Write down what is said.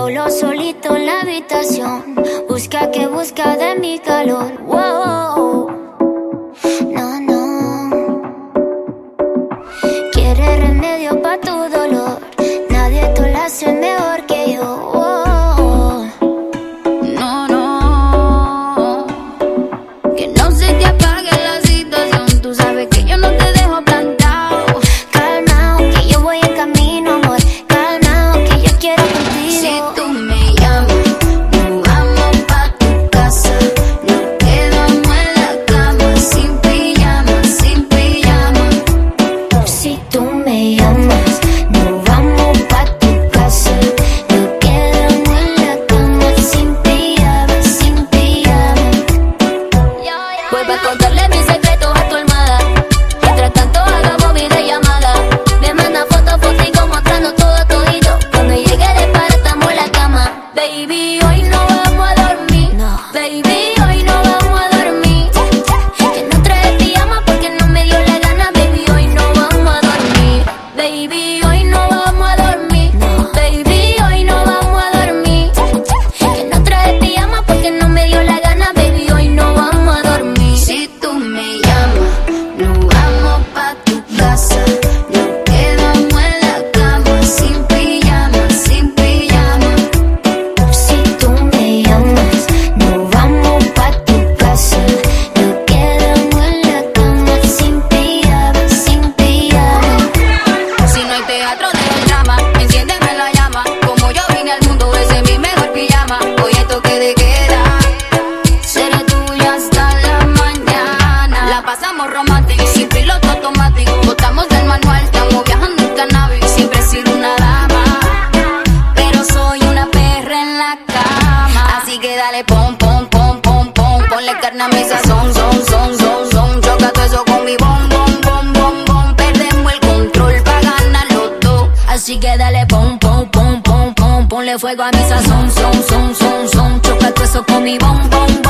Solo solito en la habitación, busca que busca de mi calor. Wow, no, no. Quiere remedio pa' tu dolor, nadie te lo hace mejor que yo. Wow. No, no, que no se te apague la situación. Tú sabes que yo no te dejo plantado. Calmao, que yo voy en camino, amor. Calmao, que yo quiero contigo. Si tú me llamas, nos vamos pa' tu casa. Nos quedamos en la cama, sin pijama, sin pijama. Si tú me llamas, nos vamos pa' tu casa. Nos quedamos en la cama, sin pijama, sin pijama. Vuelve a contarle mis secretos a tu almohada. Mientras tanto hagamos videollamada. Me manda fotico mostrando todo todito. Cuando llegue de para estamos en la cama. Baby, hoy no vamos a dormir. No. Baby, hoy no vamos a dormir. Que no trae pijama porque no me dio la gana. Baby, hoy no vamos a dormir. Baby, hoy no vamos a dormir. No. Baby, hoy no vamos a dormir. Que no trae pijama porque no me dio la gana. Baby, hoy no vamos a dormir. Si tú me llamas, nos vamos pa' tu casa. Nos quedamos en la cama, sin pijama, sin pijama. Si tú me llamas, nos vamos pa' tu casa. Nos quedamos en la cama, sin pijama, sin pijama. Si no hay teatro del drama, enciéndeme la llama. Como yo vine al mundo, ese es mi mejor pijama. Hoy es toque de queda, seré tuya hasta la mañana. La pasamos romántico, sin piloto automático. Botamos del manual, estamos viajando en cannabis. Siempre he sido una dama, pero soy una perra en la cama. Así que dale pom, pom, pom, pom, pom. Ponle carne a mi sazón, son. Choca todo eso con mi bom, bom, bom, bom, bom. Perdemos el control pa' ganar los dos. Así que dale pom, pom, pom, pom, pom. Ponle fuego a mi sazón, son. Choca todo eso con mi bom, bom,